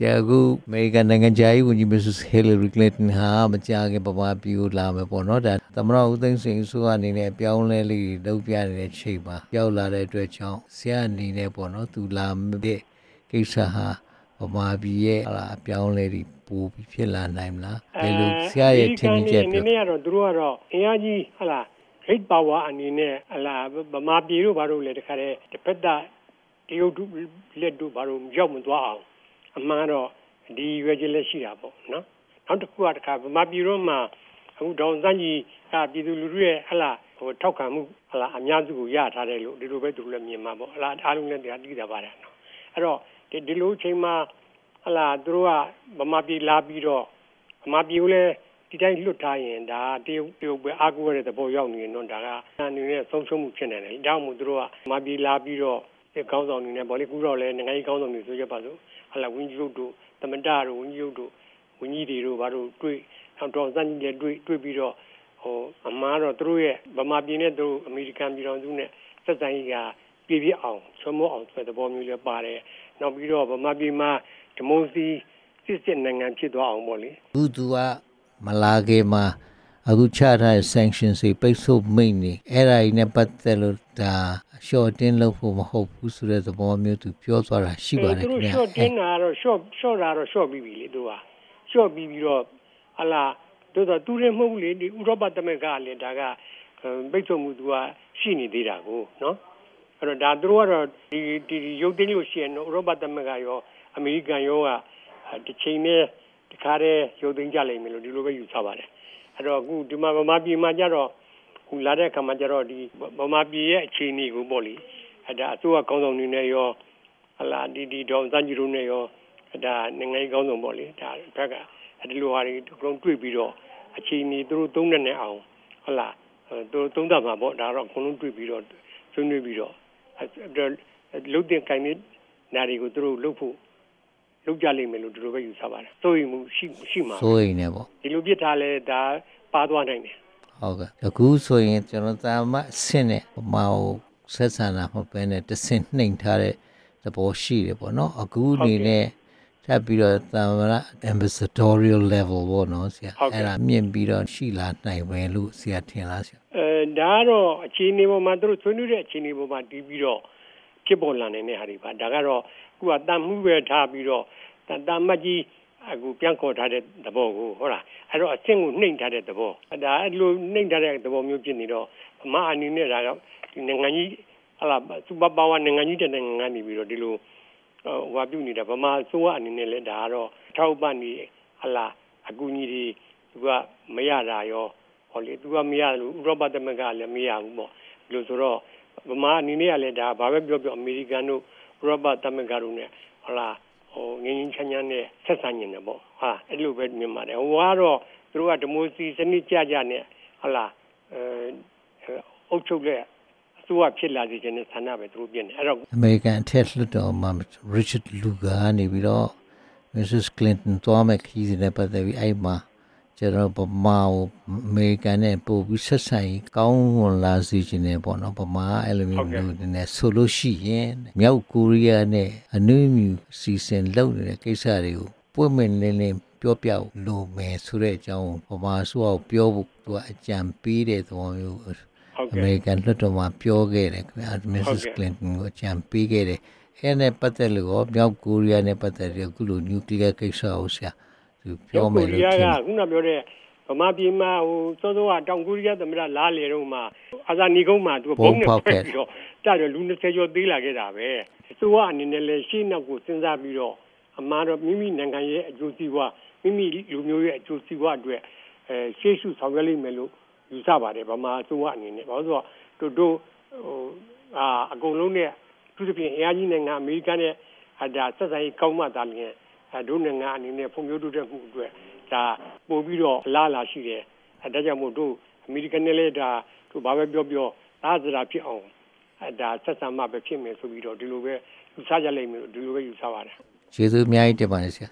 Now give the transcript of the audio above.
အခုအမေရိကန်နိုင်ငံခြားရေးဝန်ကြီး Mrs. Hillary Clinton ဟာမကြာခင်ပမာပြူလာမယ်ပေါ့နော်ဒါသမ္မတဦးသိန်းစိန်အစိုးရအနေနဲ့အပြောင်းလဲလေးလုပ်ပြနေတဲ့ချိန်မှာရောက်လာတဲ့အတွက်ကြောင့်ဆရာအနေနဲ့ပေါ့နော်သူလာတဲ့ကိစ္စဟာပမာပြည်ရဲ့အပြောင်းလဲတွေပိုပြီးဖြစ်လာနိုင်မလားဘယ်လိုဆရာရဲ့ထင်မြင်ချက်ပြောအနေနဲ့ကတော့သူတို့ကတော့အင်အားကြီးဟလာ great power အနေနဲ့ဟလာဗမာပြည်တို့ဘာလို့လဲတခါတည်းတစ်ဖက်သားတရုတ်လက်တို့ဘာလို့ရောက်မသွားအောင်အမှန်တော့ဒီရွယ်ချက်လက်ရှိတာပေါ့နော်နောက်တစ်ခုကတခါဗမာပြည်တို့မှာအခုဒေါန်စန်းကြီးကပြည်သူလူထုရဲ့ဟလာထောက်ခံမှုဟလာအများစုကိုရထားတယ်လို့ဒီလိုပဲသူတို့လည်းမြင်မှာပေါ့ဟလာအားလုံးလည်းသိတာပါတယ်နော်အဲ့တော့ဒီလိုချိန်မှာဟလာသူတို့ကဗမာပြည်လာပြီးတော့ဗမာပြည်ကိုလည်းဒီတိုင်းလွတ်ထားရင်ဒါတရုတ်ပဲအားကိုးရတဲ့သဘောရောက်နေရင်တော့ဒါကအနေနဲ့ဆုံးရှုံးမှုဖြစ်နေတယ်။ဒါမှမဟုတ်သူတို့ကဗမာပြည်လာပြီးတော့ဒီကောင်းဆောင်နေနဲ့ဗောလေကူတော့လည်းနိုင်ငံရေးကောင်းဆောင်တွေဆိုရပါစို့ဟလာဝင်းကြီးတို့သမတတို့ဝင်းကြီးတို့ဝင်းကြီးတွေတို့ဘာလို့တွေ့တော့စမ်းကြီးတွေတွေ့ပြီးတော့အမှားတော့သူတို့ရဲ့ဗမာပြည်နဲ့သူတို့အမေရိကန်ပြည်တော်စုနဲ့ဆက်ဆံရေးကပြည့်အောင်ဆွမိုးအောင်ဆိုတဲ့သဘောမျိုးလည်းပါတယ်။နောက်ပြီးတော့ဗမာပြည်မှာဒီမိုစီစစ်နိုင်ငံဖြစ်သွားအောင်ဗောလေ။သူကမလာခင်မှာအခုချထားတဲ့ sanctions တွေပိတ်ဆို့မိတ်နေအဲ့ဒါကြီးနဲ့ပတ်သက်လို့ဒါ short တင်းလို့ဖို့မဟုတ်ဘူးဆိုတဲ့သဘောမျိုးသူပြောသွားတာရှိပါတယ်ခင်ဗျာ။ short တင်းတာတော့ short တာတော့ short ပြီးပြီလေသူက short ပြီးတော့ဟလာတို့တော့သူလည်းမဟုတ်ဘူးလေဒီဥရောပသမဂ္ဂကလည်းဒါကပိတ်ဆို့မှုသူကရှိနေသေးတာကိုနော်အဲ့တော့ဒါသူတို့ကတော့ဒီရုပ်သိမ်းလို့ရှိရင်ဥရောပသမဂ္ဂရောအမေရိကန်ရောကတစ်ချိန်နဲ့တခါတည်းရုပ်သိမ်းကြလိမ့်မယ်လို့ဒီလိုပဲယူဆပါတယ်အဲ့တော့အခုဒီမှာဗမာပြည်မှာကြတော့ခုလာတဲ့အခါမှာကြတော့ဒီဗမာပြည်ရဲ့အခြေအနေကိုပေါ့လေအဲ့ဒါအစိုးရကောင်းဆောင်တွေနဲ့ရောဟလာဒီဒေါန်စန်းကြီးတို့နဲ့ရောဒါနိုင်ငံရေးကောင်းဆောင်ပေါ့လေဒါဘက်ကဒီလိုဟာတွေအကုန်တွေ့ပြီးတော့အခြေအနေသူတို့သုံးနေအောင်ဟလာသူတို့သုံးသပ်မှာပေါ့ဒါတော့အကုန်လုံးတွေ့ပြီးတော့ဆွေးနွေးပြီးတော့လုတ်တဲ့ကိုင်းနေနာတွေကိုသူတို့လုတ်ဖို့လုပ်ကြလိမ့်မယ်လို့ဒီလိုပဲယူဆပါတယ်စိုးရိမ်မှုရှိမှာစိုးရိမ်နေပေါ့ဒီလိုပြစ်ထားလဲဒါပါသွားနိုင်တယ်ဟုတ်ကဲ့အခုဆိုရင်ကျွန်တော်တာမအဆင့်နဲ့ဟိုမှာဆက်ဆံတာမဟုတ်ဘဲနဲ့တဆင့်နှိမ်ထားတဲ့သဘောရှိတယ်ပေါ့နော်အခုအနေနဲ့ထပ်ပြီးတော့တာမ ambassadorial level ပေါ့နော်ဆရာအဲ့ဒါမြင့်ပြီးတော့ရှိလာနိုင်ပဲလို့ဆရာထင်လားဆရာဒါကတော့အခြေအနေပေါ်မှာသူတို့ဆွေးနွေးတဲ့အခြေအနေပေါ်မှာတည်ပြီးတော့ဖြစ်ပေါ်လာနိုင်တဲ့ဟာတွေပါဒါကတော့ခုကတန်မှုပဲထားပြီးတော့တာမတ်ကြီးအခုပြန်ခေါ်ထားတဲ့သဘောကိုဟုတ်လားအဲ့တော့အဆင့်ကိုနှိမ့်ထားတဲ့သဘောဒါအဲ့လိုနှိမ့်ထားတဲ့သဘောမျိုးဖြစ်နေတော့အမအနေနဲ့ဒါတော့ဒီနိုင်ငံကြီးဟလာစူပါပါဝါနိုင်ငံကြီးတဲ့နိုင်ငံကနေပြီးတော့ဒီလိုဟိုပြုနေတာဗမာဆိုးအနေနဲ့လည်းဒါကတော့ထောက်ပံ့နေဟလာအကူအညီတွေသူကမရတာရောဟောလေသူကမရလို့ဥရောပသမဂ္ဂလည်းမရဘူးပေါ့ဒီလိုဆိုတော့ဗမာအနေနဲ့ကလည်းဒါဘာပဲပြောပြောအမေရိကန်တို့ဥရောပသမဂ္ဂတို့ ਨੇ ဟလာငင်းငင်းချမ်းချမ်းနဲ့ဆက်ဆံနေတယ်ပေါ့ဟာအဲ့လိုပဲမြင်ပါတယ်ဟိုကတော့သူတို့ကဒီမိုစီစနစ်ကြနဲ့ဟလာအုပ်ချုပ်တဲ့အစိုးရဖြစ်လာစေခြင်းနဲ့ဆန္ဒပဲသူတို့ပြင်တယ်အဲ့တော့အမေရိကန်အထက်လွှတ်တော်မှာ Richard Lugar နေပြီးတော့ Mrs. Clinton သွားမဲ့ခီးစဉ်နဲ့ပတ်သက်ပြီးအဲ့မှာကျွန်တော်ဗမာကိုအမေရိကန်နဲ့ပို့ပြီးဆက်ဆံရေးကောင်းဝင်လာစေခြင်းနဲ့ပေါ့နော်ဗမာအဲ့လိုမျိုးလို့နည်းဆိုလို့ရှိရင်မြောက်ကိုရီးယားနဲ့အနည်းမြူစီစဉ်လုပ်နေတဲ့ကိစ္စတွေကိုပွင့်မင်းလင်းလင်းပြောပြလို့မယ်ဆိုတဲ့အကြောင်းဗမာဆိုအောင်ပြောဖို့သူကအကြံပေးတဲ့သဘောမျိုးအမေရိကန်လွှတ်တော်မှာပြောခဲ့တယ်ခင်ဗျာ Mrs. Clinton ကိုအကြံပေးခဲ့တယ်အဲ့နဲ့ပတ်သက်လို့ရောမြောက်ကိုရီးယားနဲ့ပတ်သက်ပြီးအခုလိုနျူကလ িয়ার ကိစ္စကိုဆရာသူပြောမယ်လို့ထင်တယ်ခုနပြောတဲ့ဗမာပြည်မှာဟိုစောစောကတောင်ကိုရီးယားသမ္မတလားလေတော့မှာအာဇာနည်ကုန်းမှာသူဘုံနဲ့ဖက်ပြီးတော့ကြားတယ်လူ20ကျော်သေးလာခဲ့တာပဲအစိုးရအနေနဲ့လည်းရှေ့နောက်ကိုစဉ်းစားပြီးတော့အမှားတော့မိမိနိုင်ငံရဲ့အကျိုးစီးပွားမိမိလူမျိုးရဲ့အကျိုးစီးပွားအတွက်ရှေ့ရှုဆောင်ရွက်လိမ့်မယ်လို့ယူဆပါတယ်ဗမာအစိုးရအနေနဲ့ဘာလို့ဆိုတော့တို့ဟိုအကုန်လုံးနဲ့သူတို့ပြင်အင်အားကြီးနိုင်ငံအမေရိကန်နဲ့ဒါဆက်ဆံရေးကောင်းမှသာလျှင်တို့နိုင်ငံအနေနဲ့ဖွံ့ဖြိုးတိုးတက်မှုအတွက်ဒါပို့ပြီးတော့လာရှိတယ်ဒါကြောင့်မို့တို့အမေရိကန်နဲ့လည်းဒါတို့ဘာပဲပြောသားစရာဖြစ်အောင်ဒါဆက်ဆံမှပဲဖြစ်မယ်ဆိုပြီးတော့ဒီလိုပဲယူဆကြလိမ့်မယ်ဒီလိုပဲယူဆပါတယ်ကျေးဇူးအများကြီးတင်ပါတယ်ဆရာ